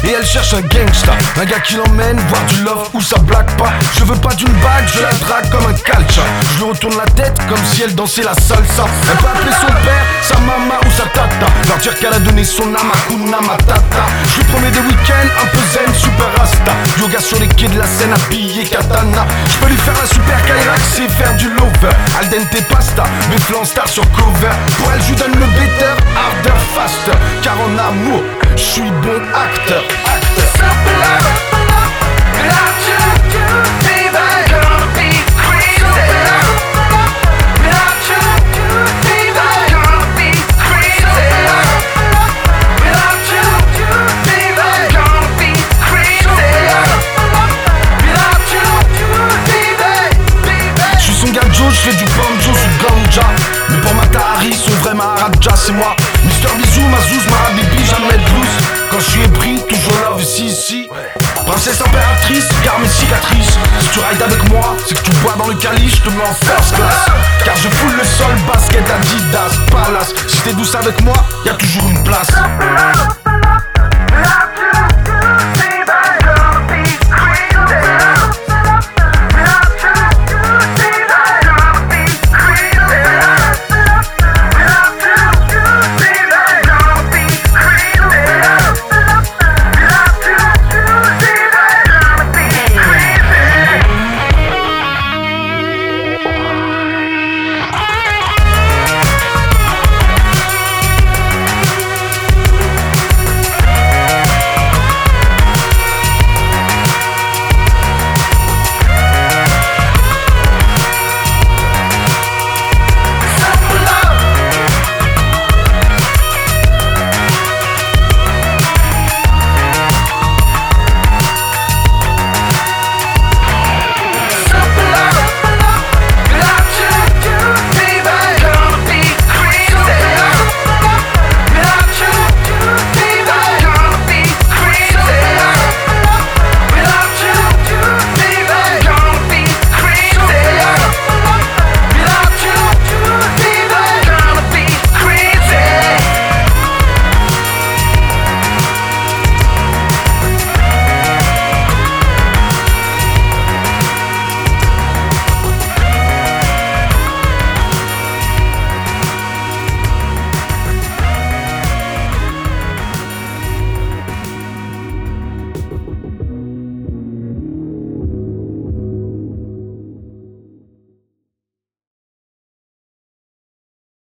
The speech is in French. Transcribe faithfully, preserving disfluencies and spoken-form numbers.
et elle cherche un gangsta, un gars qui l'emmène voir du love où ça blague pas. Je veux pas d'une bague, je la drague comme un calcha. Je lui retourne la tête comme si elle dansait la salsa. Elle peut appeler son père, sa maman ou sa tata, leur dire qu'elle a donné son âme à Kuna Matata. Je lui promets des week-ends un peu zen, super rasta, yoga sur les quais de la Seine habillé katana. Je peux lui faire un super Kyrax et faire du lover, al dente pasta, mes flancs star sur cover. Pour elle je lui donne le better, harder, faster, car en amour, je suis bon acteur, acteur. Je fais du banjo sous ganja, mais pour ma Tahari, son vrai Maharaja c'est moi. Mister Bisou, Mazouz, ma habibi, jamais de loose. Quand je suis épris, toujours love ici, ici. Princesse impératrice, garde mes cicatrices. Si tu rides avec moi, c'est que tu bois dans le calice, je te mets en first class. Car je foule le sol, basket Adidas, Palace. Si t'es douce avec moi, y'a toujours une place.